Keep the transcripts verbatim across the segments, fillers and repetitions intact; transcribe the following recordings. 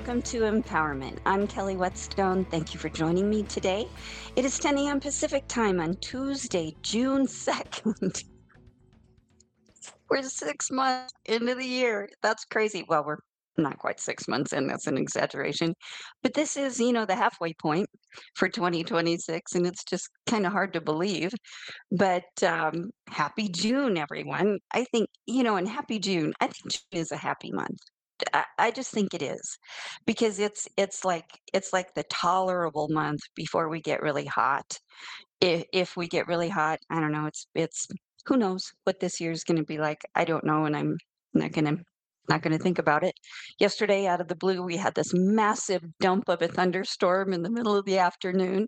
welcome to Empowerment. I'm Kelly Whetstone. Thank you for joining me today. It is ten a.m. Pacific time on Tuesday, June second. We're six months into the year. That's crazy. Well, we're not quite six months in. That's an exaggeration. But this is, you know, the halfway point for twenty twenty-six, and it's just kind of hard to believe. But um, happy June, everyone. I think, you know, and happy June. I think June is a happy month. I, I just think it is because it's it's like it's like the tolerable month before we get really hot. If if we get really hot, I don't know, it's it's who knows what this year is gonna be like. I don't know, and I'm not gonna not gonna think about it. Yesterday, out of the blue, we had this massive dump of a thunderstorm in the middle of the afternoon.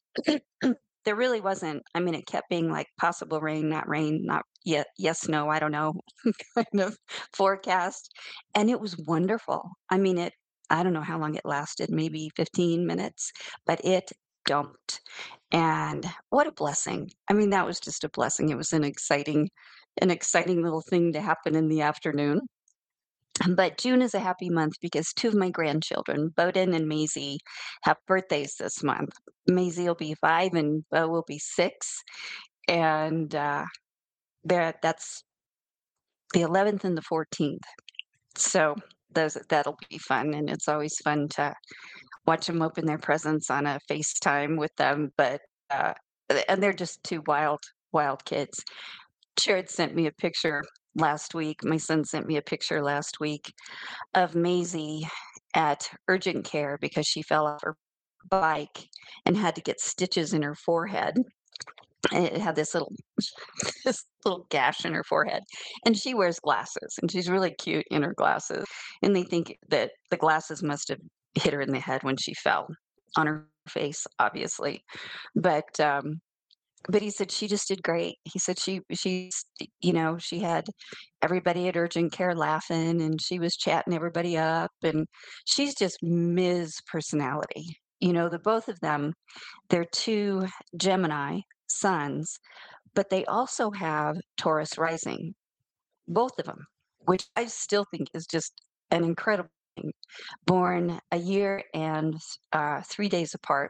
There really wasn't. I mean, it kept being like possible rain, not rain, not yet, yes, no, I don't know, kind of forecast. And it was wonderful. I mean, it, I don't know how long it lasted, maybe fifteen minutes, but it dumped. And what a blessing. I mean, that was just a blessing. It was an exciting, an exciting little thing to happen in the afternoon. But June is a happy month because two of my grandchildren, Bowden and Maisie, have birthdays this month. Maisie will be five and Bo will be six. And uh, they're- that's the eleventh and the fourteenth. So those that'll be fun. And it's always fun to watch them open their presents on a FaceTime with them. But, uh, and they're just two wild, wild kids. Jared sent me a picture last week. My son sent me a picture last week of Maisie at urgent care because she fell off her bike and had to get stitches in her forehead. And it had this little this little gash in her forehead. And she wears glasses and she's really cute in her glasses. And they think that the glasses must have hit her in the head when she fell on her face, obviously. But um but he said she just did great. He said she she's you know, she had everybody at urgent care laughing and she was chatting everybody up and she's just Miz Personality. You know, the both of them, they're two Gemini sons, but they also have Taurus rising, both of them, which I still think is just an incredible thing. Born a year and uh, three days apart.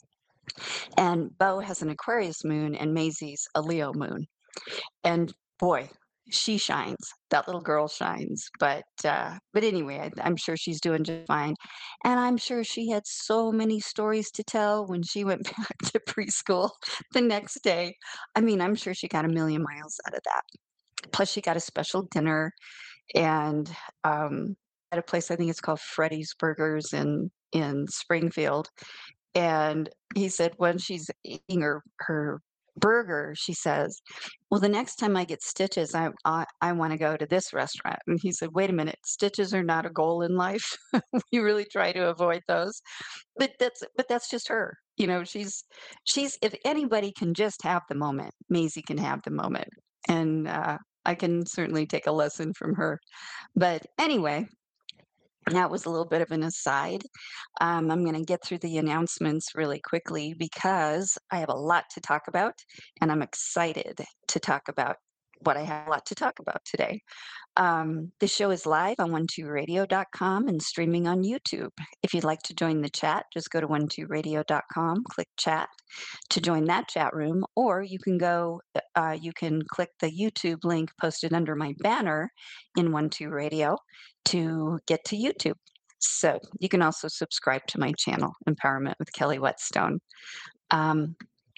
And Bo has an Aquarius moon and Maisie's a Leo moon. And boy, she shines. That little girl shines. But uh, but anyway, I, I'm sure she's doing just fine. And I'm sure she had so many stories to tell when she went back to preschool the next day. I mean, I'm sure she got a million miles out of that. Plus, she got a special dinner and um, at a place I think it's called Freddy's Burgers in in Springfield. And he said when she's eating her her burger, she says, "Well, the next time I get stitches, I I, I want to go to this restaurant." And he said, "Wait a minute, stitches are not a goal in life. We really try to avoid those." But that's but that's just her. You know, she's she's if anybody can just have the moment, Maisie can have the moment, and uh, I can certainly take a lesson from her. But anyway, that was a little bit of an aside. Um, I'm going to get through the announcements really quickly because I have a lot to talk about, and I'm excited to talk about what I have a lot to talk about today. Um, the show is live on one two radio dot com and streaming on YouTube. If you'd like to join the chat, just go to one two radio dot com, click chat to join that chat room, or you can go, uh, you can click the YouTube link posted under my banner in one two Radio to get to YouTube. So you can also subscribe to my channel, Empowerment with Kelly Whetstone. Um,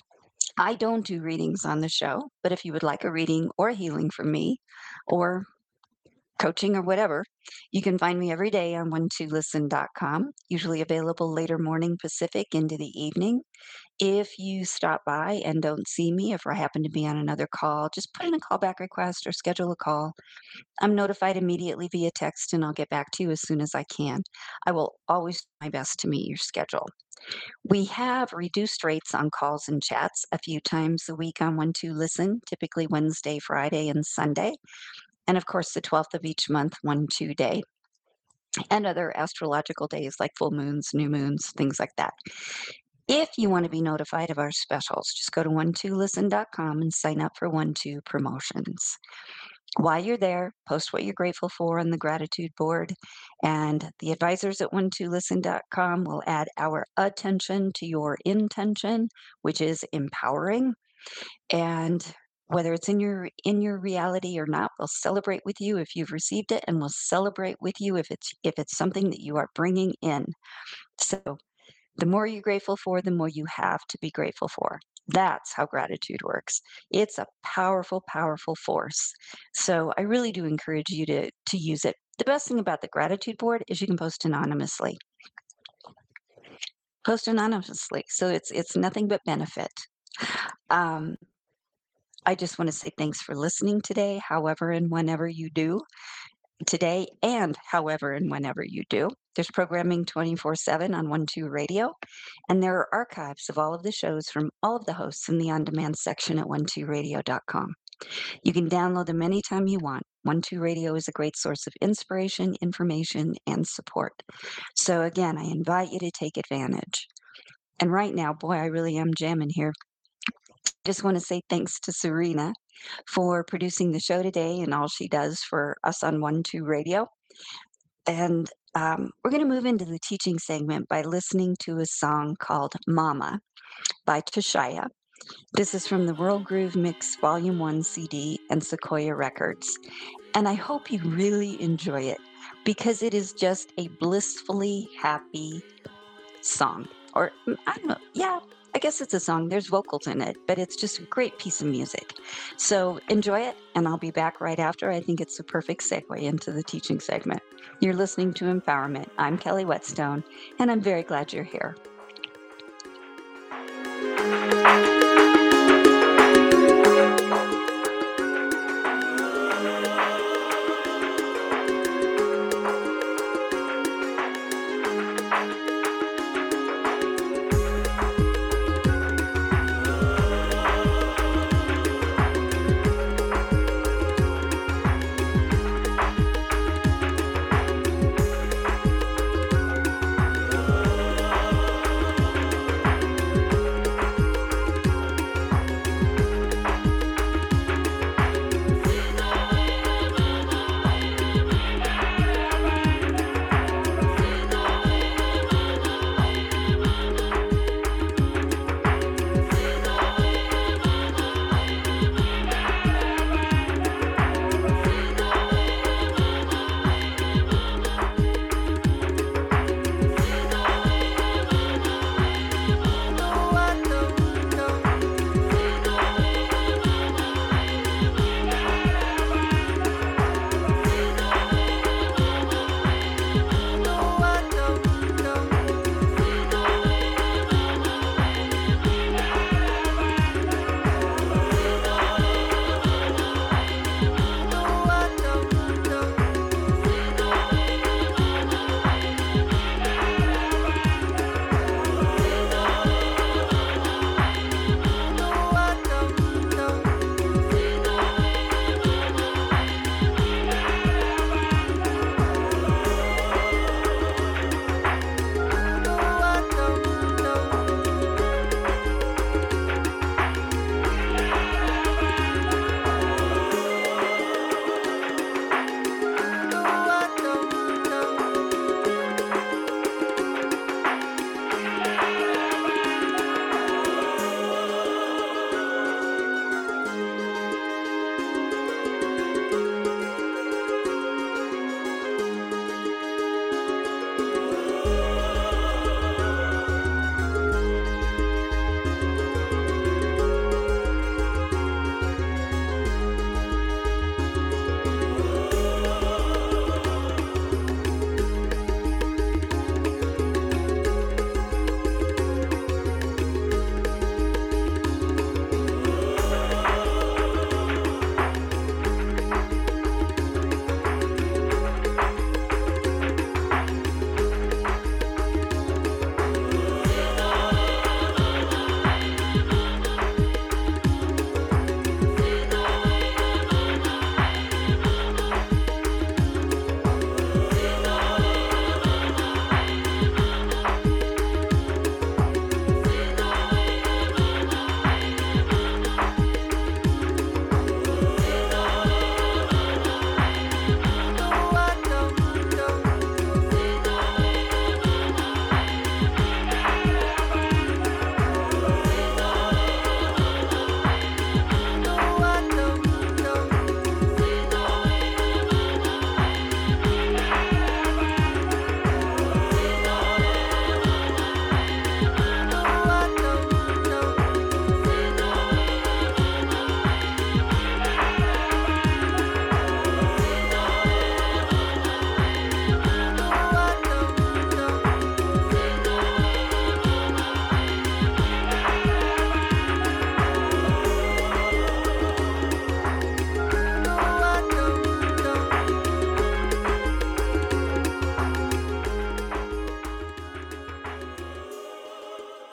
I don't do readings on the show, but if you would like a reading or healing from me, or coaching or whatever, you can find me every day on one two listen dot com, usually available later morning Pacific into the evening. If you stop by and don't see me, if I happen to be on another call, just put in a callback request or schedule a call. I'm notified immediately via text and I'll get back to you as soon as I can. I will always do my best to meet your schedule. We have reduced rates on calls and chats a few times a week on one two Listen, typically Wednesday, Friday, and Sunday. And of course, the twelfth of each month, one two day, and other astrological days like full moons, new moons, things like that. If you want to be notified of our specials, just go to one two listen dot com and sign up for one two promotions. While you're there, post what you're grateful for on the gratitude board, and the advisors at one two listen dot com will add our attention to your intention, which is empowering. And whether it's in your in your reality or not, we'll celebrate with you if you've received it, and we'll celebrate with you if it's if it's something that you are bringing in. So the more you're grateful for, the more you have to be grateful for. That's how gratitude works. It's a powerful, powerful force. So I really do encourage you to to use it. The best thing about the gratitude board is you can post anonymously. Post anonymously. So it's it's nothing but benefit. Um, I just want to say thanks for listening today, however and whenever you do. Today and however and whenever you do. There's programming twenty-four seven on one two Radio, and there are archives of all of the shows from all of the hosts in the on-demand section at one two radio dot com. You can download them anytime you want. one two Radio is a great source of inspiration, information, and support. So again, I invite you to take advantage. And right now, boy, I really am jamming here. Just want to say thanks to Serena for producing the show today and all she does for us on one two Radio. And um, we're going to move into the teaching segment by listening to a song called Mama by Tashaya. This is from the World Groove Mix Volume one C D and Sequoia Records. And I hope you really enjoy it because it is just a blissfully happy song. Or, I don't know, yeah, I guess it's a song. There's vocals in it, but it's just a great piece of music. So enjoy it, and I'll be back right after. I think it's a perfect segue into the teaching segment. You're listening to Empowerment. I'm Kelly Whetstone, and I'm very glad you're here.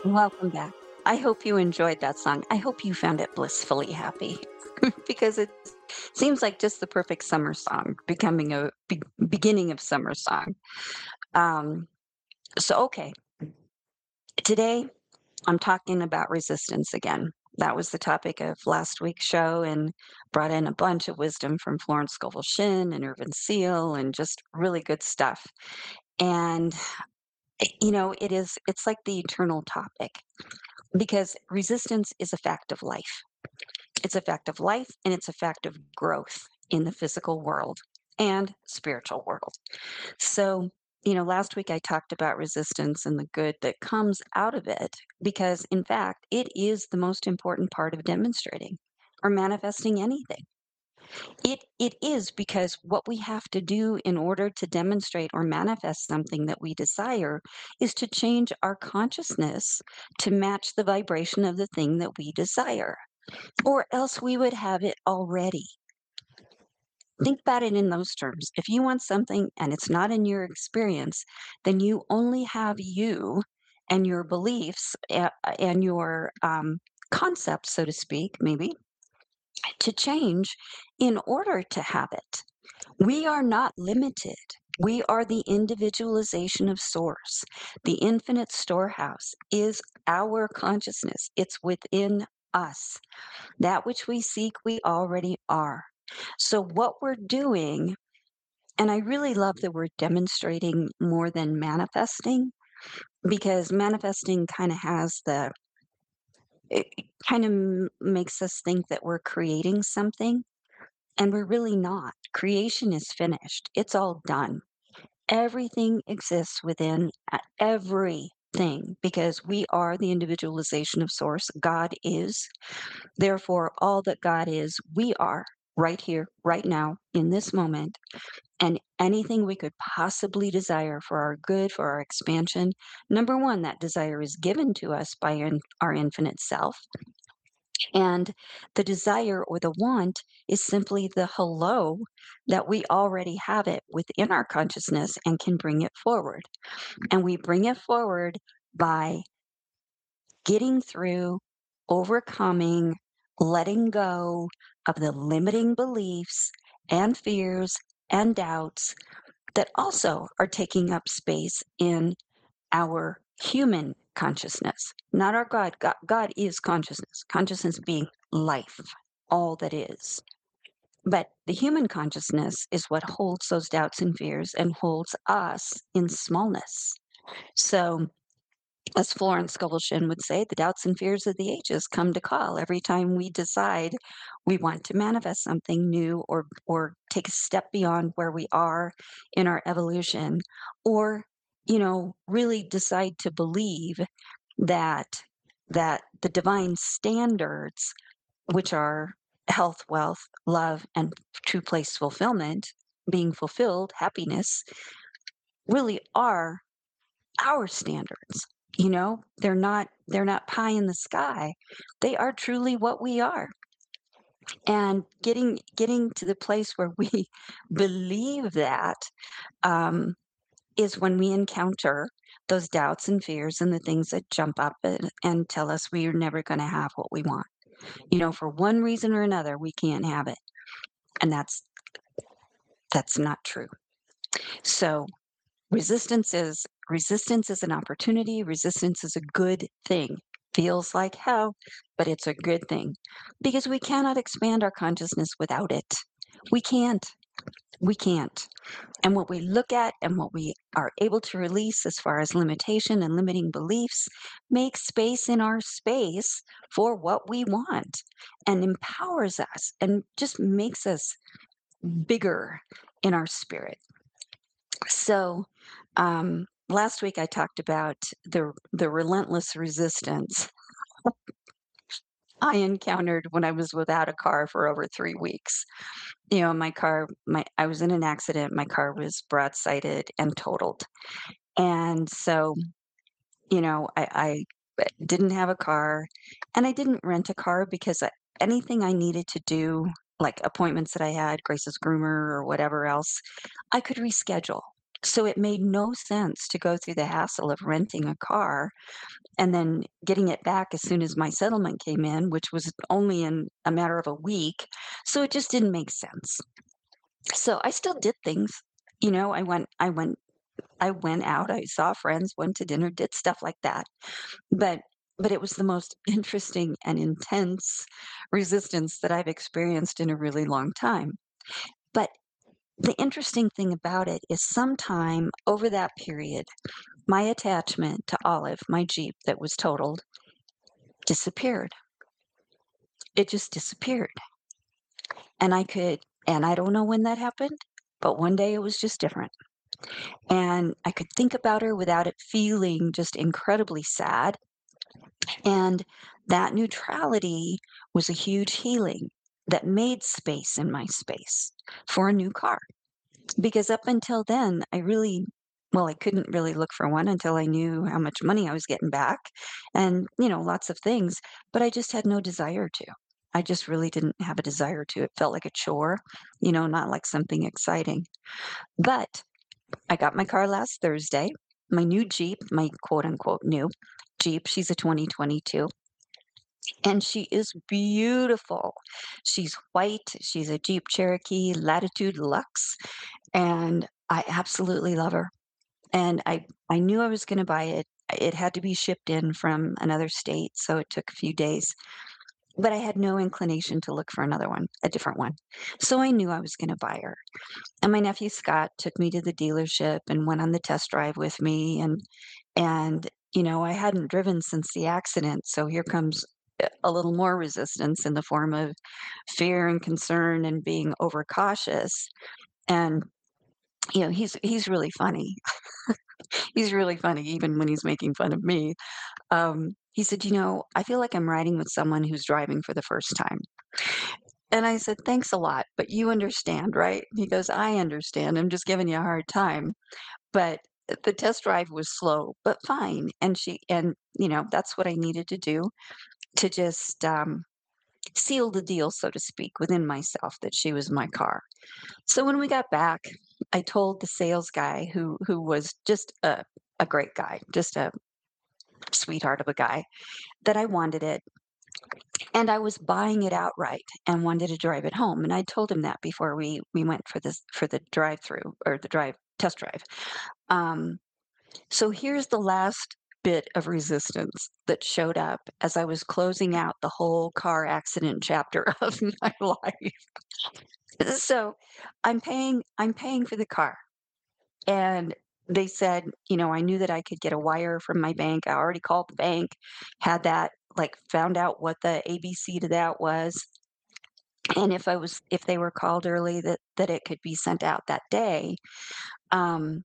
Welcome back. I hope you enjoyed that song. I hope you found it blissfully happy because it seems like just the perfect summer song, becoming a be- beginning of summer song. Um, so, okay, today I'm talking about resistance again. That was the topic of last week's show and brought in a bunch of wisdom from Florence Scovel Shinn and Irvin Seal and just really good stuff. And, eh, you know, it is, it's like the eternal topic because resistance is a fact of life. It's a fact of life and it's a fact of growth in the physical world and spiritual world. So, you know, last week I talked about resistance and the good that comes out of it because, in fact, it is the most important part of demonstrating or manifesting anything. It it is because what we have to do in order to demonstrate or manifest something that we desire is to change our consciousness to match the vibration of the thing that we desire, or else we would have it already. Think about it in those terms. If you want something and it's not in your experience, then you only have you and your beliefs a- and your um, concepts, so to speak, maybe, to change in order to have it. We are not limited. We are the individualization of source. The infinite storehouse is our consciousness, it's within us. That which we seek, we already are. So, what we're doing, and I really love the word demonstrating more than manifesting, because manifesting kind of has the, it kind of makes us think that we're creating something, and we're really not. Creation is finished, it's all done. Everything exists within uh, everything because we are the individualization of source. God is. Therefore, all that God is, we are right here, right now, in this moment. And anything we could possibly desire for our good, for our expansion, number one, that desire is given to us by in- our infinite self. And the desire or the want is simply the hello that we already have it within our consciousness and can bring it forward. And we bring it forward by getting through, overcoming, letting go of the limiting beliefs and fears and doubts that also are taking up space in our human consciousness, not our God. God, God is consciousness, consciousness being life, all that is. But the human consciousness is what holds those doubts and fears and holds us in smallness. So, as Florence Scovel Shinn would say, the doubts and fears of the ages come to call every time we decide we want to manifest something new or or take a step beyond where we are in our evolution, or you know, really decide to believe that that the divine standards, which are health, wealth, love, and true place fulfillment, being fulfilled, happiness, really are our standards. You know, they're not they're not pie in the sky. They are truly what we are. And getting getting to the place where we believe that um, is when we encounter those doubts and fears and the things that jump up and, and tell us we are never going to have what we want. You know, for one reason or another, we can't have it, and that's that's not true. So resistance is resistance is an opportunity, resistance is a good thing. Feels like hell, but it's a good thing because we cannot expand our consciousness without it. We can't. We can't. And what we look at and what we are able to release as far as limitation and limiting beliefs makes space in our space for what we want and empowers us and just makes us bigger in our spirit. So, um, last week I talked about the the relentless resistance I encountered when I was without a car for over three weeks. You know, my car, my I was in an accident. My car was broadsided and totaled, and so you know, I, I uh, didn't have a car, and I didn't rent a car because I, anything I needed to do, like appointments that I had, Grace's groomer or whatever else, I could reschedule. So it made no sense to go through the hassle of renting a car and then getting it back as soon as my settlement came in, which was only in a matter of a week. So it just didn't make sense. So I still did things. You know, I went I went I went out, I saw friends, went to dinner, did stuff like that. But but it was the most interesting and intense resistance that I've experienced in a really long time. But the interesting thing about it is sometime over that period, my attachment to Olive, my Jeep that was totaled, disappeared. It just disappeared. And I could and I don't know when that happened, but one day it was just different. And I could think about her without it feeling just incredibly sad. And that neutrality was a huge healing that made space in my space for a new car. Because up until then, I really, well, I couldn't really look for one until I knew how much money I was getting back and, you know, lots of things, but I just had no desire to. I just really didn't have a desire to. It felt like a chore, you know, not like something exciting. But I got my car last Thursday, my new Jeep, my quote unquote new Jeep. She's a twenty twenty-two. And she is beautiful. She's white. She's a Jeep Cherokee Latitude Luxe, and I absolutely love her. And I I knew I was gonna buy it. It had to be shipped in from another state, so it took a few days, but I had no inclination to look for another one, a different one. So I knew I was gonna buy her. And my nephew Scott took me to the dealership and went on the test drive with me, and and, you know, I hadn't driven since the accident, so here comes a a little more resistance in the form of fear and concern and being overcautious. And, you know, he's he's really funny. He's really funny even when he's making fun of me. Um, he said, "You know, I feel like I'm riding with someone who's driving for the first time." And I said, "Thanks a lot, but you understand, right?" He goes, "I understand. I'm just giving you a hard time." But the test drive was slow, but fine. And she and, you know, that's what I needed to do to just, um, seal the deal, so to speak, within myself that she was my car. So when we got back, I told the sales guy who who was just a a great guy, just a sweetheart of a guy, that I wanted it, and I was buying it outright and wanted to drive it home, and I told him that before we we went for this for the drive-through or the drive test drive. Um, so here's the last bit of resistance that showed up as I was closing out the whole car accident chapter of my life. So I'm paying I'm paying for the car. And they said, you know, I knew that I could get a wire from my bank. I already called the bank, had that, like, found out what the A B C to that was. And if I was if they were called early that that it could be sent out that day. Um,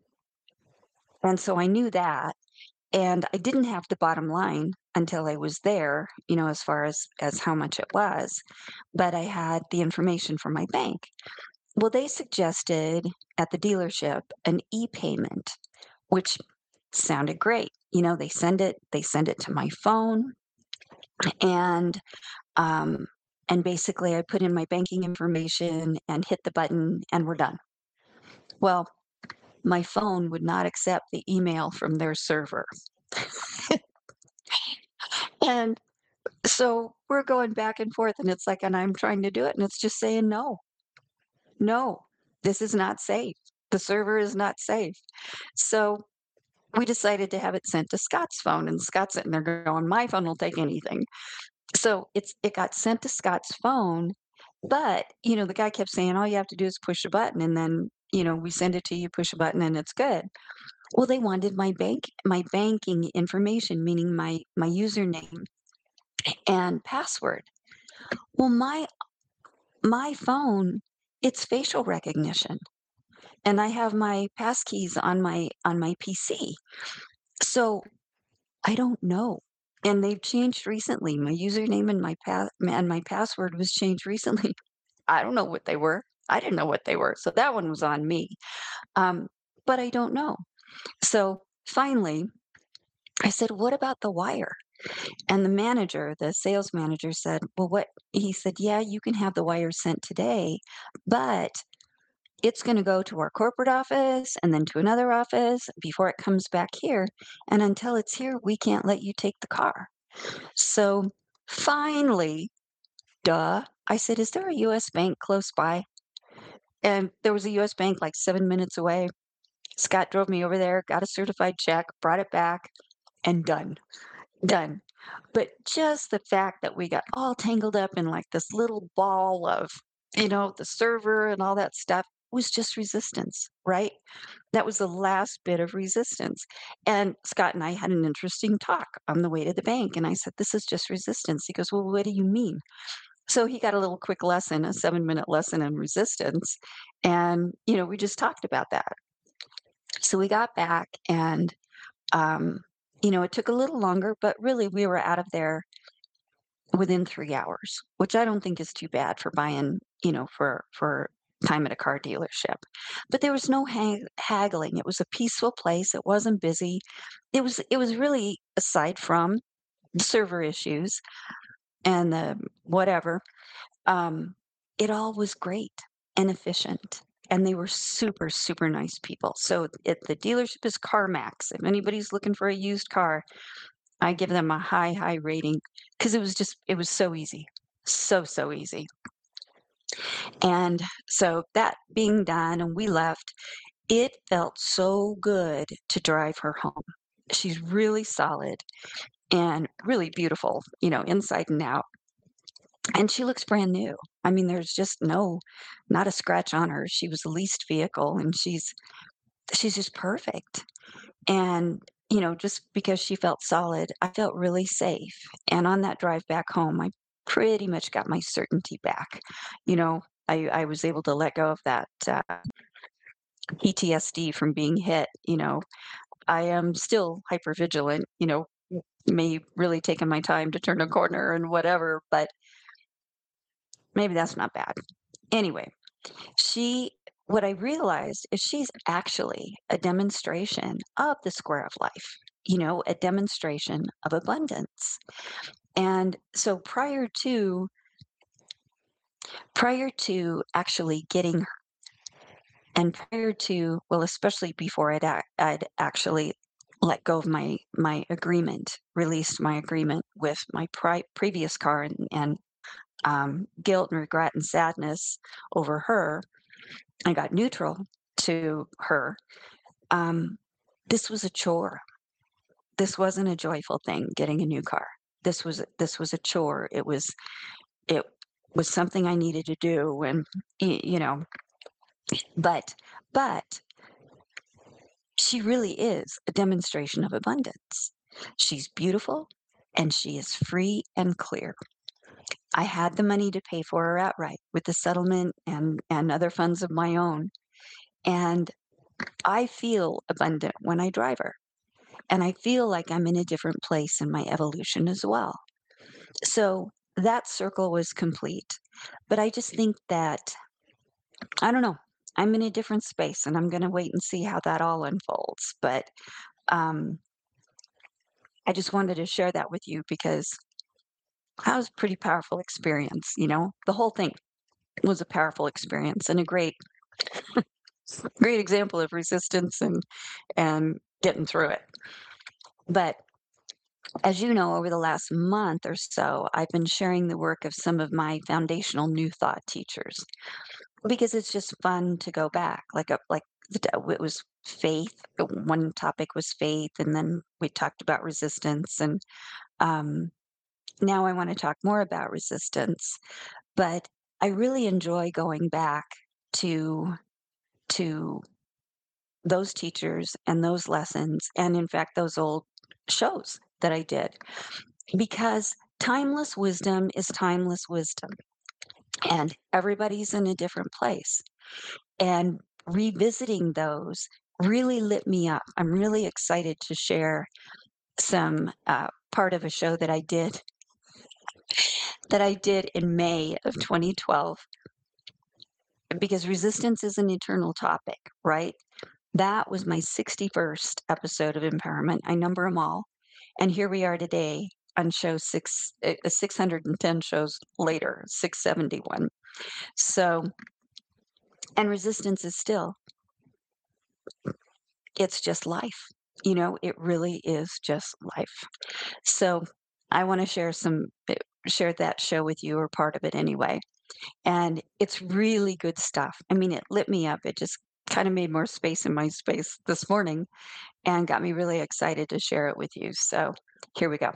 and so I knew that. And I didn't have the bottom line until I was there, you know, as far as as how much it was, but I had the information from my bank. Well, they suggested at the dealership an e-payment, which sounded great. You know, they send it they send it to my phone, and, um, and basically I put in my banking information and hit the button, and we're done. Well, my phone would not accept the email from their server. And so we're going back and forth, and it's like and I'm trying to do it, and it's just saying, "No, no, this is not safe. The server is not safe." So we decided to have it sent to Scott's phone, and Scott's sitting there going, "My phone will take anything." So it's it got sent to Scott's phone, but, you know, the guy kept saying, "All you have to do is push a button, and then, you know, we send it to you, push a button, and it's good." Well, they wanted my bank my banking information, meaning my my username and password. Well, my my phone, it's facial recognition, and I have my passkeys on my on my P C. So I don't know. And they've changed recently. My username and my pa and my password was changed recently. I don't know what they were. I didn't know what they were. So that one was on me. Um, but I don't know. So finally, I said, "What about the wire?" And the manager, the sales manager said, "Well, what?" He said, "Yeah, you can have the wire sent today, but It's gonna go to our corporate office and then to another office before it comes back here, and until it's here, we can't let you take the car." So, finally, duh, I said, "Is there a U S bank close by?" And there was a U S bank like seven minutes away. Scott drove me over there, got a certified check, brought it back, and done, done. But just the fact that we got all tangled up in, like, this little ball of, you know, the server and all that stuff was just resistance, right? That was the last bit of resistance, and Scott and I had an interesting talk on the way to the bank, and I said, "This is just resistance." He goes, "Well, what do you mean?" So he got a little quick lesson, a seven-minute lesson in resistance, and, you know, we just talked about that. So we got back and, um, you know, it took a little longer, but really we were out of there within three hours, which I don't think is too bad for buying, you know, for for time at a car dealership. But there was no hag haggling. It was a peaceful place. It wasn't busy. It was it was really, aside from the server issues and the whatever, um, it all was great and efficient. And they were super, super nice people. So it, the dealership is CarMax. If anybody's looking for a used car, I give them a high, high rating because it was just, it was so easy. So, so easy. And so that being done, and we left, it felt so good to drive her home. She's really solid and really beautiful, you know, inside and out. And she looks brand new. I mean, there's just no not a scratch on her. She was a leased vehicle, and she's she's just perfect. And, you know, just because she felt solid, I felt really safe. And on that drive back home, I pretty much got my certainty back. You know, I I was able to let go of that, uh, P T S D from being hit, you know. I am still hyper vigilant, you know, may really taking my time to turn a corner and whatever, but maybe that's not bad. Anyway, she what I realized is she's actually a demonstration of the square of life, you know, a demonstration of abundance. And so prior to prior to actually getting her and prior to well, especially before I'd ac- I'd actually let go of my my agreement, released my agreement with my pri- previous car and, and um, guilt and regret and sadness over her, I got neutral to her. Um, this was a chore. This wasn't a joyful thing, getting a new car. This was this was a chore. It was it was something I needed to do, and y- you know, but but she really is a demonstration of abundance. She's beautiful and she is free and clear. I had the money to pay for her outright with the settlement and and other funds of my own, and I feel abundant when I drive her. And I feel like I'm in a different place in my evolution as well. So that circle was complete. But I just think that, I don't know, I'm in a different space and I'm going to wait and see how that all unfolds. But um, I just wanted to share that with you because that was a pretty powerful experience. You know, the whole thing was a powerful experience and a great, great example of resistance and, and getting through it. But as you know, over the last month or so, I've been sharing the work of some of my foundational New Thought teachers because it's just fun to go back. Like a, like the, t- it was faith. uh, One topic was faith, and then we talked about resistance. And um, now I want to talk more about resistance. But I really enjoy going back to to those teachers and those lessons, and in fact, those old shows that I did because timeless wisdom is timeless wisdom, and everybody's in a different place. And revisiting those really lit me up. I'm really excited to share some uh, part of a show that I did that I did in May of twenty twelve because resistance is an eternal topic, right? That was my sixty-first episode of Empowerment. I number them all. And here we are today on show six, uh, six hundred ten shows later, six seventy-one. So And resistance is still, it's just life. You know, it really is just life. So I want to share some, eh, share that show with you, or part of it anyway. And it's really good stuff. I mean, it lit me up. It just kind of made more space in my space this morning and got me really excited to share it with you. So here we go.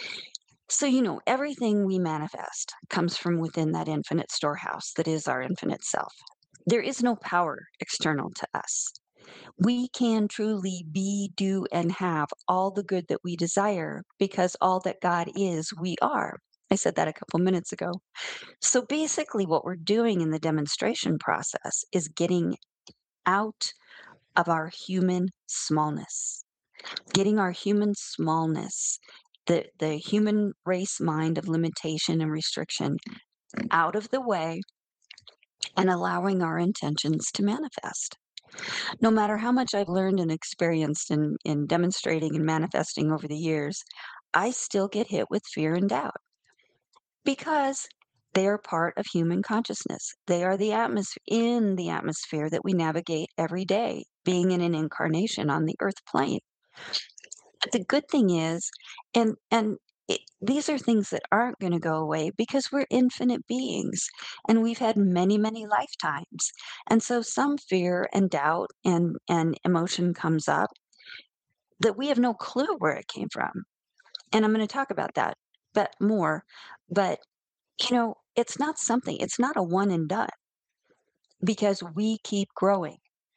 So, you know, everything we manifest comes from within that infinite storehouse that is our infinite self. There is no power external to us. We can truly be, do, and have all the good that we desire because all that God is, we are. I said that a couple minutes ago. So basically, what we're doing in the demonstration process is getting out of our human smallness, getting our human smallness, the, the human race mind of limitation and restriction out of the way and allowing our intentions to manifest. No matter how much I've learned and experienced in, in demonstrating and manifesting over the years, I still get hit with fear and doubt because they are part of human consciousness. They are the atmosphere in the atmosphere that we navigate every day, being in an incarnation on the earth plane. But the good thing is, and and it, these are things that aren't going to go away because we're infinite beings and we've had many, many lifetimes. And so some fear and doubt and and emotion comes up that we have no clue where it came from. And I'm going to talk about that but more. But you know, it's not something, it's not a one and done because we keep growing.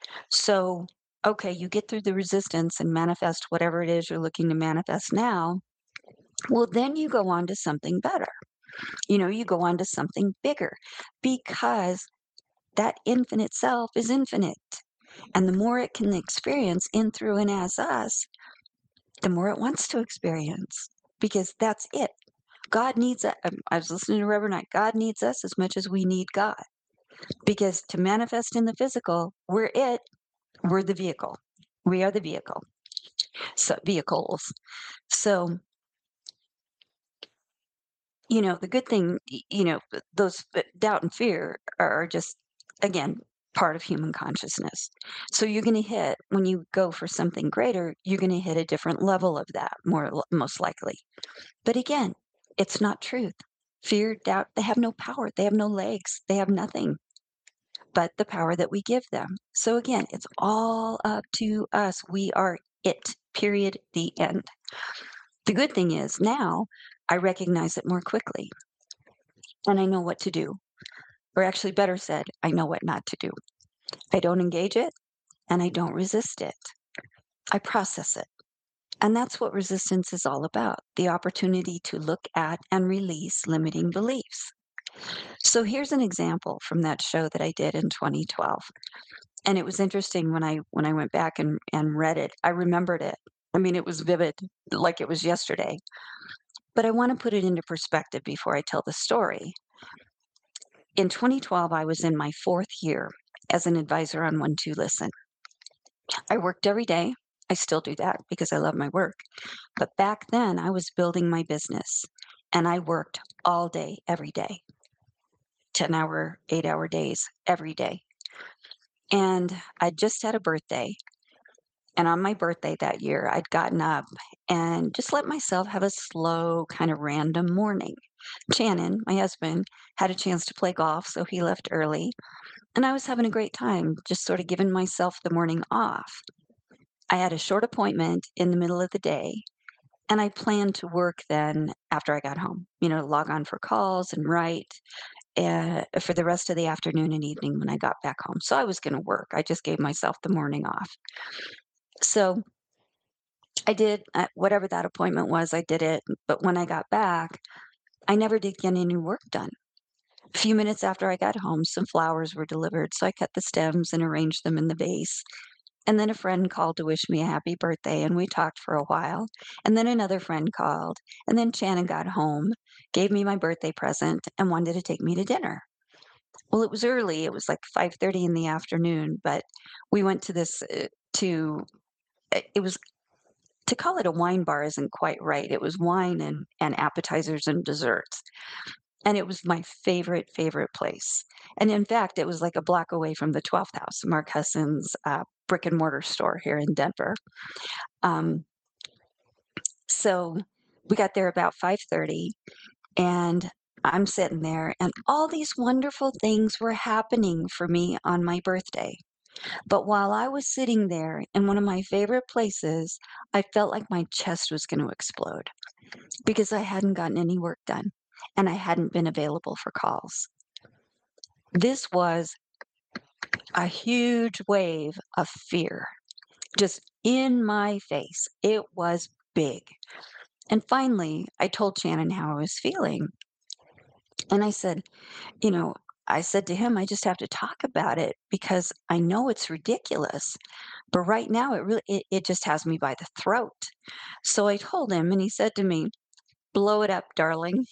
So, okay, you get through the resistance and manifest whatever it is you're looking to manifest now. Well, then you go on to something better. You know, you go on to something bigger because that infinite self is infinite. And the more it can experience in, through, and as us, the more it wants to experience because that's it. God needs, a- um, I was listening to Reverend Knight, God needs us as much as we need God because to manifest in the physical, we're it, we're the vehicle. We are the vehicle, so vehicles. So, you know, the good thing, y- you know, th- those uh, doubt and fear are are just, again, part of human consciousness. So you're going to hit, when you go for something greater, you're going to hit a different level of that, more l- most likely. But again, it's not truth. Fear, doubt, they have no power. They have no legs. They have nothing but the power that we give them. So again, it's all up to us. We are it, period, the end. The good thing is now I recognize it more quickly and I know what to do. Or actually, better said, I know what not to do. I don't engage it and I don't resist it. I process it. And that's what resistance is all about, the opportunity to look at and release limiting beliefs. So here's an example from that show that I did in twenty twelve. And it was interesting when I when I went back and, and read it, I remembered it. I mean, it was vivid, like it was yesterday. But I want to put it into perspective before I tell the story. In twenty twelve, I was in my fourth year as an advisor on One Two Listen. I worked every day. I still do that because I love my work. But back then, I was building my business and I worked all day, every day, ten hour, eight hour days, every day. And I just had a birthday. And on my birthday that year, I'd gotten up and just let myself have a slow, kind of random morning. Shannon, my husband, had a chance to play golf, so he left early. And I was having a great time, just sort of giving myself the morning off. I had a short appointment in the middle of the day, and I planned to work then after I got home, you know, log on for calls and write uh, for the rest of the afternoon and evening when I got back home. So I was going to work. I just gave myself the morning off. So I did uh, whatever that appointment was, I did it. But when I got back, I never did get any work done. A few minutes after I got home, some flowers were delivered. So I cut the stems and arranged them in the vase. And then a friend called to wish me a happy birthday, and we talked for a while. And then another friend called, and then Shannon got home, gave me my birthday present, and wanted to take me to dinner. Well, it was early. It was like five thirty in the afternoon, but we went to this uh, to uh, it was to call it a wine bar isn't quite right. It was wine and and appetizers and desserts. And it was my favorite, favorite place. And in fact, it was like a block away from the twelfth house, Mark Husson's uh, brick and mortar store here in Denver. Um, so we got there about five thirty, and I'm sitting there, and all these wonderful things were happening for me on my birthday. But while I was sitting there in one of my favorite places, I felt like my chest was going to explode because I hadn't gotten any work done and I hadn't been available for calls. This was a huge wave of fear just in my face. It was big. And finally, I told Shannon how I was feeling. And I said, you know, I said to him, I just have to talk about it because I know it's ridiculous. But right now, it really, it, it just has me by the throat. So I told him, and he said to me, blow it up, darling.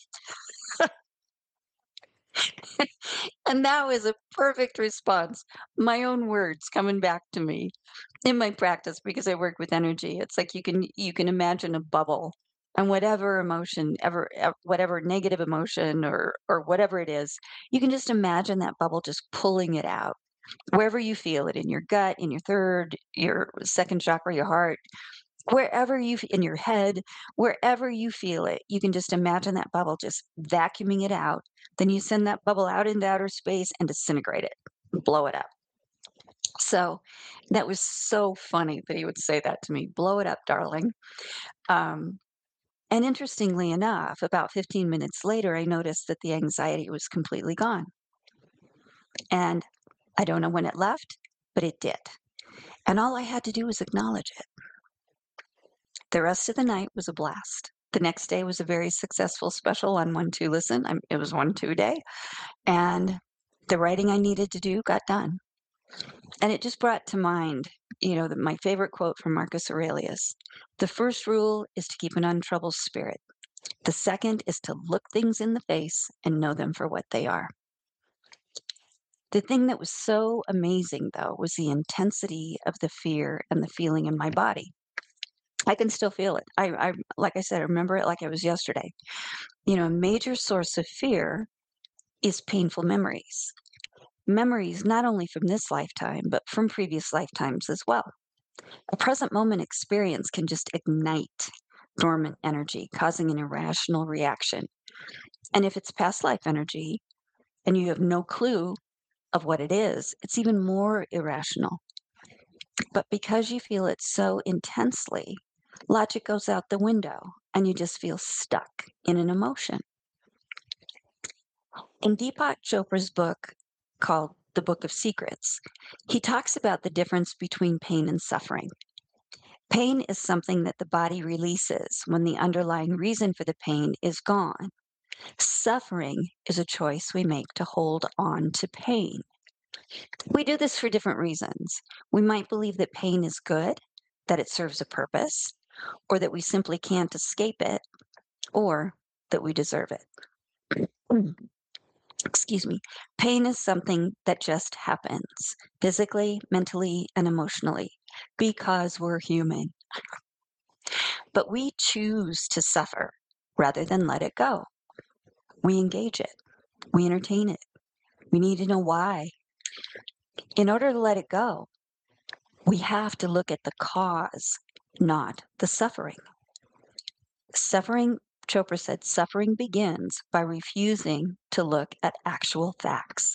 And that was a perfect response. My own words coming back to me in my practice because I work with energy. It's like you can you can imagine a bubble and whatever emotion ever ev- whatever negative emotion or or whatever it is, you can just imagine that bubble just pulling it out wherever you feel it in your gut, in your third, your second chakra, your heart, wherever you f- in your head, wherever you feel it, you can just imagine that bubble just vacuuming it out. Then you send that bubble out into outer space and disintegrate it, blow it up. So that was so funny that he would say that to me, blow it up, darling. Um, and interestingly enough, about fifteen minutes later, I noticed that the anxiety was completely gone. And I don't know when it left, but it did. And all I had to do was acknowledge it. The rest of the night was a blast. The next day was a very successful special on One Two Listen. I'm, it was One Two Day, and the writing I needed to do got done. And it just brought to mind, you know, the, my favorite quote from Marcus Aurelius: "The first rule is to keep an untroubled spirit. The second is to look things in the face and know them for what they are." The thing that was so amazing, though, was the intensity of the fear and the feeling in my body. I can still feel it. I, I, like I said, I remember it like it was yesterday. You know, a major source of fear is painful memories. Memories not only from this lifetime, but from previous lifetimes as well. A present moment experience can just ignite dormant energy, causing an irrational reaction. And if it's past life energy and you have no clue of what it is, it's even more irrational. But because you feel it so intensely, logic goes out the window and you just feel stuck in an emotion. In Deepak Chopra's book called The Book of Secrets, he talks about the difference between pain and suffering. Pain is something that the body releases when the underlying reason for the pain is gone. Suffering is a choice we make to hold on to pain. We do this for different reasons. We might believe that pain is good, that it serves a purpose, or that we simply can't escape it, or that we deserve it. Excuse me. Pain is something that just happens physically, mentally, and emotionally because we're human. But we choose to suffer rather than let it go. We engage it, we entertain it. We need to know why. In order to let it go, we have to look at the cause, not the suffering. Suffering, Chopra said, suffering begins by refusing to look at actual facts.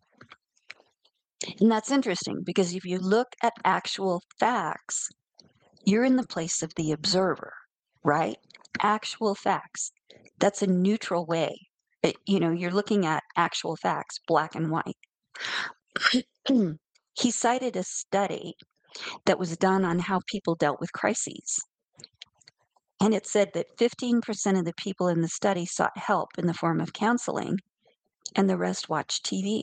And that's interesting because if you look at actual facts, you're in the place of the observer, right? Actual facts. That's a neutral way. It, you know, you're looking at actual facts, black and white. He cited a study that was done on how people dealt with crises. And it said that fifteen percent of the people in the study sought help in the form of counseling, and the rest watched T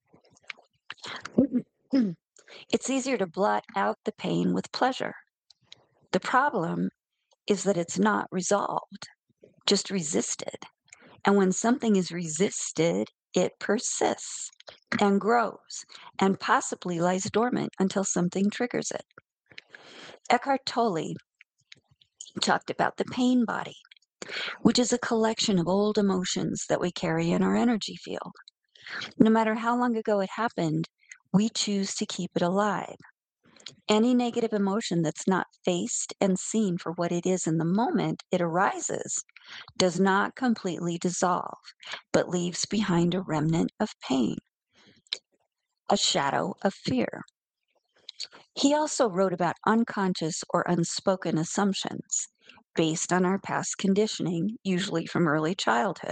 V. It's easier to blot out the pain with pleasure. The problem is that it's not resolved, just resisted. And when something is resisted, it persists and grows and possibly lies dormant until something triggers it. Eckhart Tolle talked about the pain body. which is a collection of old emotions that we carry in our energy field. No matter how long ago it happened, we choose to keep it alive. Any negative emotion that's not faced and seen for what it is in the moment it arises does not completely dissolve, but leaves behind a remnant of pain, a shadow of fear. He also wrote about unconscious or unspoken assumptions based on our past conditioning, usually from early childhood.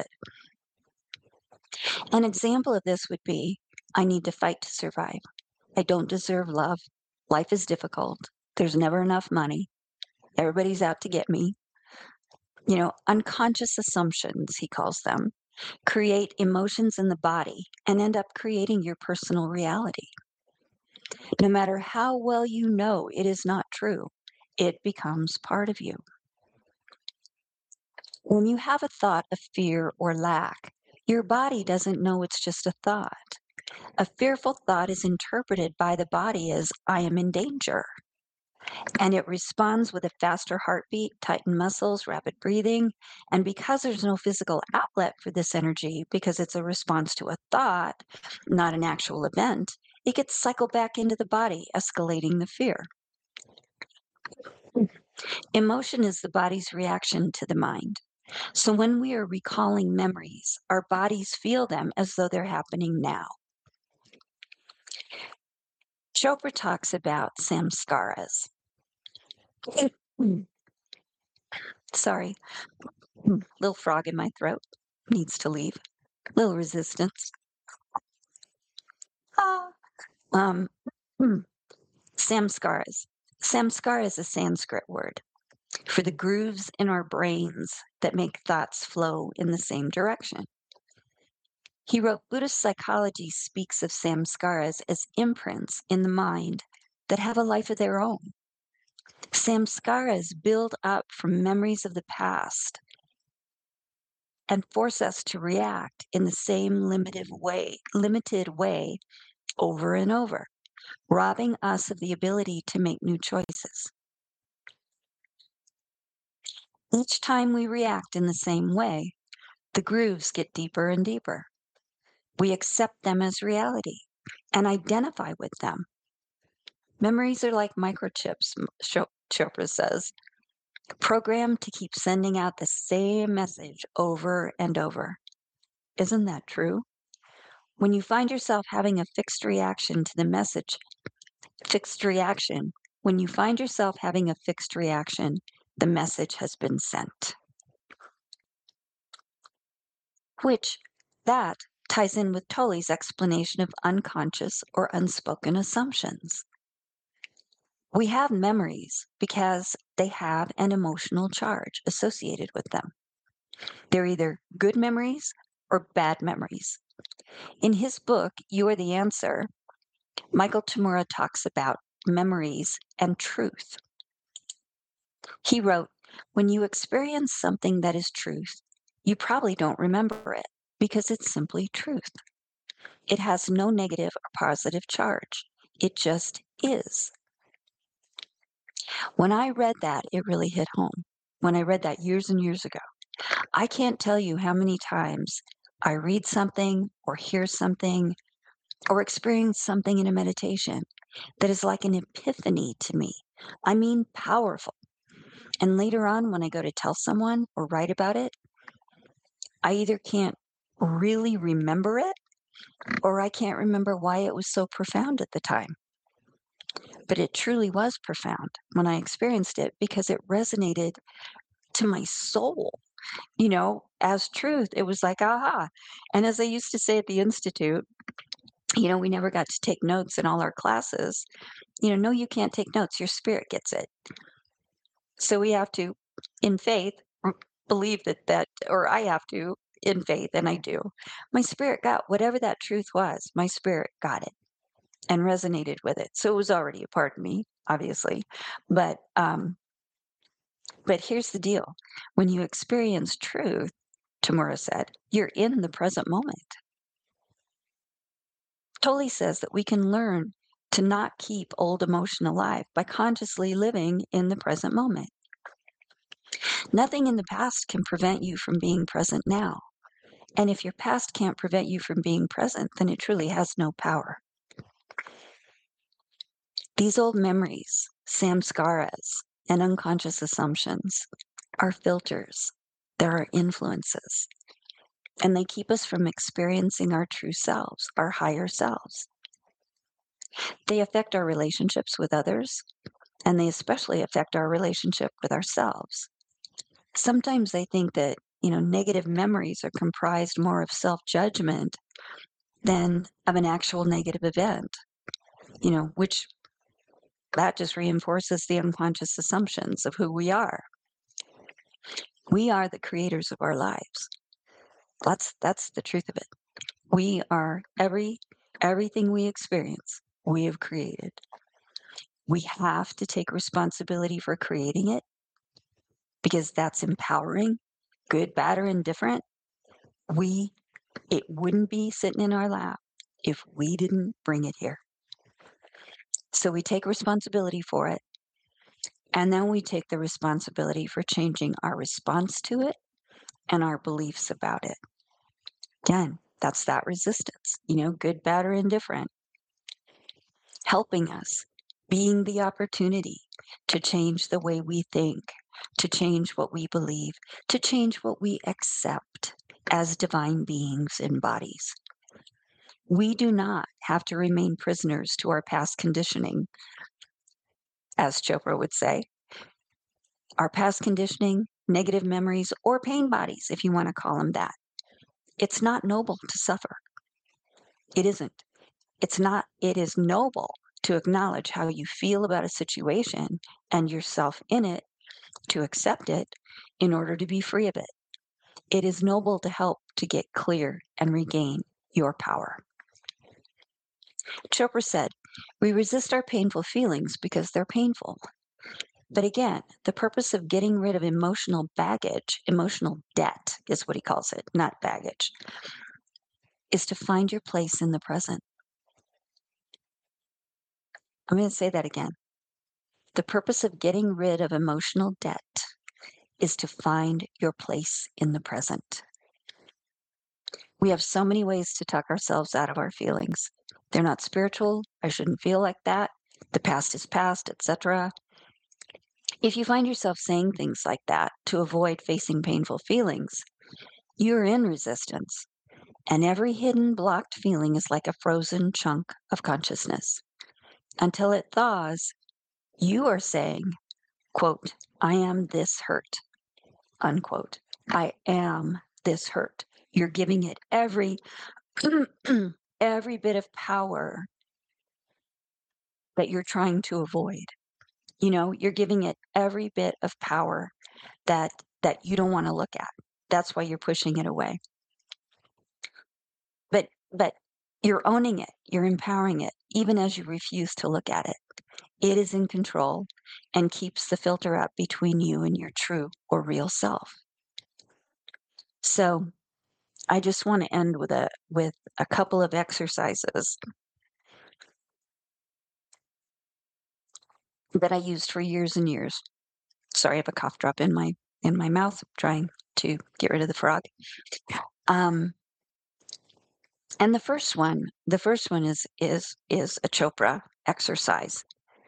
An example of this would be, I need to fight to survive. I don't deserve love. Life is difficult. There's never enough money. Everybody's out to get me. You know, unconscious assumptions, he calls them, create emotions in the body and end up creating your personal reality. No matter how well you know it is not true, it becomes part of you. When you have a thought of fear or lack, your body doesn't know it's just a thought. A fearful thought is interpreted by the body as, I am in danger. And it responds with a faster heartbeat, tightened muscles, rapid breathing. And because there's no physical outlet for this energy, because it's a response to a thought, not an actual event, it gets cycled back into the body, escalating the fear. Emotion is the body's reaction to the mind. So when we are recalling memories, our bodies feel them as though they're happening now. Chopra talks about samskaras. Sorry, little frog in my throat needs to leave. Little resistance. Ah. Um, samskaras. Samskara is a Sanskrit word for the grooves in our brains that make thoughts flow in the same direction. He wrote, Buddhist psychology speaks of samskaras as imprints in the mind that have a life of their own. Samskaras build up from memories of the past and force us to react in the same limited way, limited way over and over, robbing us of the ability to make new choices. Each time we react in the same way, the grooves get deeper and deeper. We accept them as reality and identify with them. Memories are like microchips, Chopra says, programmed to keep sending out the same message over and over. Isn't that true? When you find yourself having a fixed reaction to the message, fixed reaction, when you find yourself having a fixed reaction, the message has been sent. Which, that ties in with Tolley's explanation of unconscious or unspoken assumptions. We have memories because they have an emotional charge associated with them. They're either good memories or bad memories. In his book, You Are the Answer, Michael Tamura talks about memories and truth. He wrote, when you experience something that is truth, you probably don't remember it because it's simply truth. It has no negative or positive charge. It just is. When I read that, it really hit home. When I read that years and years ago, I can't tell you how many times I read something or hear something or experience something in a meditation that is like an epiphany to me. I mean, powerful. And later on, when I go to tell someone or write about it, I either can't really remember it or I can't remember why it was so profound at the time. But it truly was profound when I experienced it because it resonated to my soul, you know, as truth. It was like, aha. And as I used to say at the Institute, you know, we never got to take notes in all our classes. You know, no, you can't take notes. Your spirit gets it. So we have to, in faith, r- believe that that, or I have to, in faith, and I do. My spirit got whatever that truth was. My spirit got it and resonated with it. So it was already a part of me, obviously. But um, but here's the deal: when you experience truth, Tamura said, you're in the present moment. Tolley says that we can learn to not keep old emotion alive by consciously living in the present moment. Nothing in the past can prevent you from being present now. And if your past can't prevent you from being present, then it truly has no power. These old memories, samskaras, and unconscious assumptions are filters. There are influences, and they keep us from experiencing our true selves, our higher selves. They affect our relationships with others, and they especially affect our relationship with ourselves. Sometimes I think that, you know, negative memories are comprised more of self-judgment than of an actual negative event, you know, which that just reinforces the unconscious assumptions of who we are. We are the creators of our lives. That's that's the truth of it. We are every everything we experience, we have created. We have to take responsibility for creating it because that's empowering, good, bad, or indifferent. We it wouldn't be sitting in our lap if we didn't bring it here. So we take responsibility for it, and then we take the responsibility for changing our response to it and our beliefs about it. Again, that's that resistance, you know, good, bad, or indifferent, helping us, being the opportunity to change the way we think, to change what we believe, to change what we accept as divine beings in bodies. We do not have to remain prisoners to our past conditioning, as Chopra would say. Our past conditioning, negative memories, or pain bodies, if you want to call them that. It's not noble to suffer. It isn't. It's not, it is noble to acknowledge how you feel about a situation and yourself in it, to accept it in order to be free of it. It is noble to help to get clear and regain your power. Chopra said, we resist our painful feelings because they're painful. But again, the purpose of getting rid of emotional baggage, emotional debt is what he calls it, not baggage, is to find your place in the present. I'm going to say that again. The purpose of getting rid of emotional debt is to find your place in the present. We have so many ways to tuck ourselves out of our feelings. They're not spiritual. I shouldn't feel like that. The past is past, et cetera. If you find yourself saying things like that to avoid facing painful feelings, you're in resistance. And every hidden, blocked feeling is like a frozen chunk of consciousness. Until it thaws, you are saying, quote, I am this hurt, unquote. I am this hurt. You're giving it every every bit of power that you're trying to avoid. You know, you're giving it every bit of power that that you don't want to look at. That's why you're pushing it away. But but you're owning it, you're empowering it, even as you refuse to look at it. It is in control and keeps the filter up between you and your true or real self. So I just want to end with a with a couple of exercises that I used for years and years. Sorry, I have a cough drop in my in my mouth, trying to get rid of the frog. Um, and the first one, the first one is is is a Chopra exercise.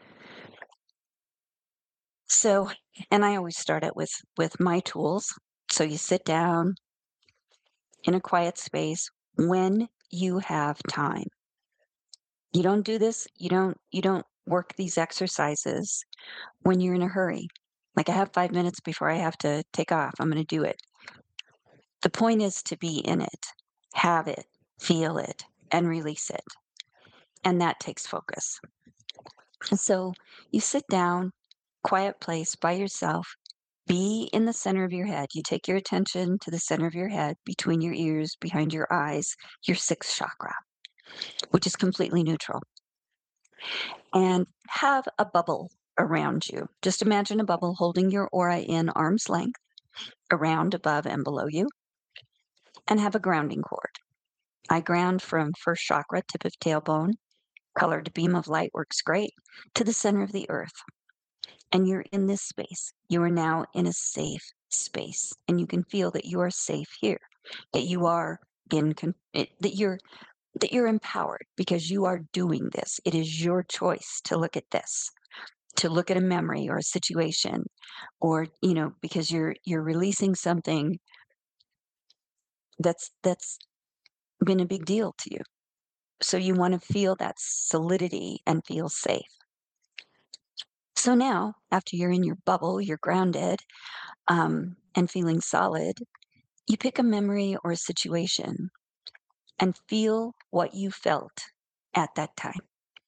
So, and I always start it with with my tools. So you sit down in a quiet space when you have time. You don't do this, you don't you don't work these exercises when you're in a hurry. Like I have five minutes before I have to take off. I'm going to do it. The point is to be in it, have it, feel it, and release it. And that takes focus. And so you sit down, quiet place by yourself, be in the center of your head. You take your attention to the center of your head, between your ears, behind your eyes, your sixth chakra, which is completely neutral. And have a bubble around you. Just imagine a bubble holding your aura in arm's length, around, above, and below you, and have a grounding cord. I ground from first chakra, tip of tailbone, colored beam of light works great, to the center of the earth. And you're in this space. You are now in a safe space, and you can feel that you are safe here, that you are in con- it, that you're that you're empowered because you are doing this. It is your choice to look at this, to look at a memory or a situation, or you know, because you're you're releasing something that's that's been a big deal to you. So you want to feel that solidity and feel safe. So now, after you're in your bubble, you're grounded, um, and feeling solid, you pick a memory or a situation and feel what you felt at that time.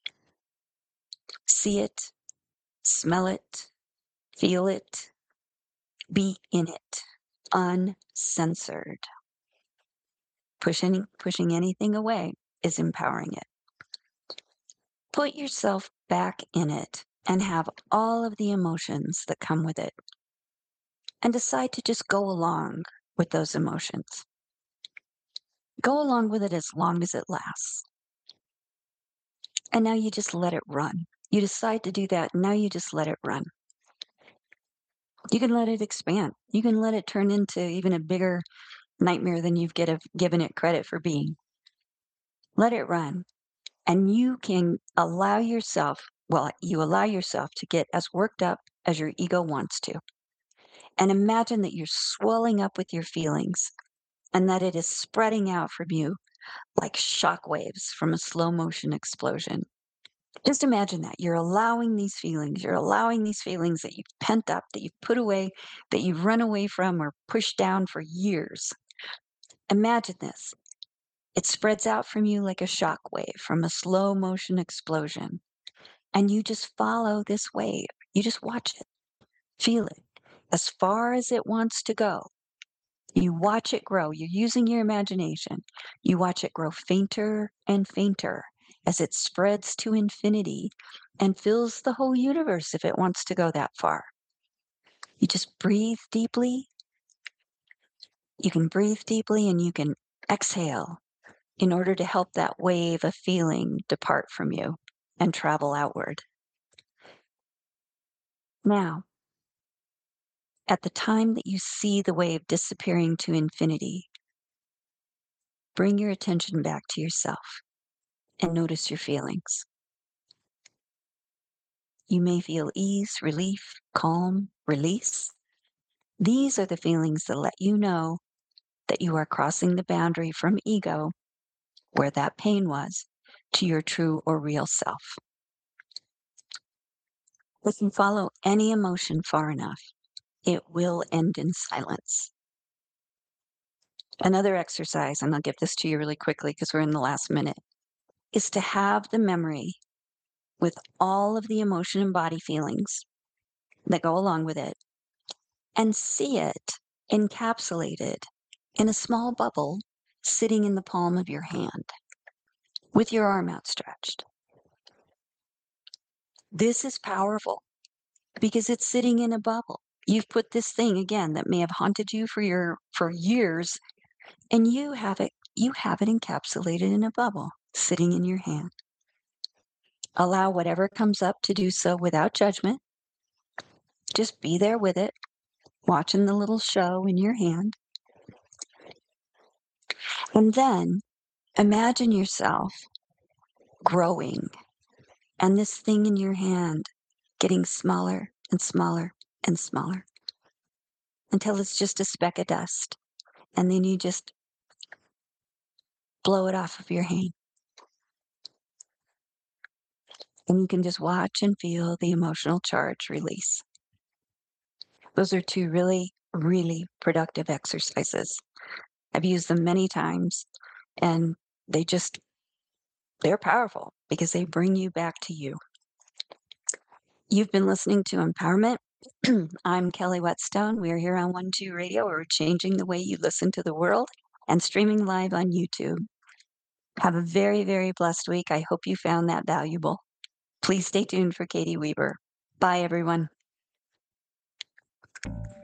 See it, smell it, feel it, be in it, uncensored. Pushing, pushing anything away is empowering it. Put yourself back in it and have all of the emotions that come with it. And decide to just go along with those emotions. Go along with it as long as it lasts. And now you just let it run. You decide to do that. Now you just let it run. You can let it expand. You can let it turn into even a bigger nightmare than you've get a, given it credit for being. Let it run. And you can allow yourself, well, you allow yourself to get as worked up as your ego wants to. And imagine that you're swelling up with your feelings and that it is spreading out from you like shock waves from a slow motion explosion. Just imagine that you're allowing these feelings, you're allowing these feelings that you've pent up, that you've put away, that you've run away from or pushed down for years. Imagine this. It spreads out from you like a shock wave from a slow motion explosion. And you just follow this wave. You just watch it, feel it as far as it wants to go. You watch it grow. You're using your imagination. You watch it grow fainter and fainter as it spreads to infinity and fills the whole universe if it wants to go that far. You just breathe deeply. You can breathe deeply and you can exhale in order to help that wave of feeling depart from you and travel outward. Now, at the time that you see the wave disappearing to infinity, bring your attention back to yourself and notice your feelings. You may feel ease, relief, calm, release. These are the feelings that let you know that you are crossing the boundary from ego, where that pain was, to your true or real self. If you follow any emotion far enough, it will end in silence. Another exercise, and I'll give this to you really quickly because we're in the last minute, is to have the memory with all of the emotion and body feelings that go along with it and see it encapsulated in a small bubble sitting in the palm of your hand with your arm outstretched. This is powerful because it's sitting in a bubble. You've put this thing again that may have haunted you for your for years, and you have it you have it encapsulated in a bubble sitting in your hand. Allow whatever comes up to do so without judgment. Just be there with it, watching the little show in your hand. And then imagine yourself growing and this thing in your hand getting smaller and smaller and smaller until it's just a speck of dust. And then you just blow it off of your hand. And you can just watch and feel the emotional charge release. Those are two really, really productive exercises. I've used them many times and they just, they're powerful because they bring you back to you. You've been listening to Empowerment. I'm Kelly Whetstone. We are here on One Two Radio, where we're changing the way you listen to the world and streaming live on YouTube. Have a very, very blessed week. I hope you found that valuable. Please stay tuned for Katie Weber. Bye, everyone.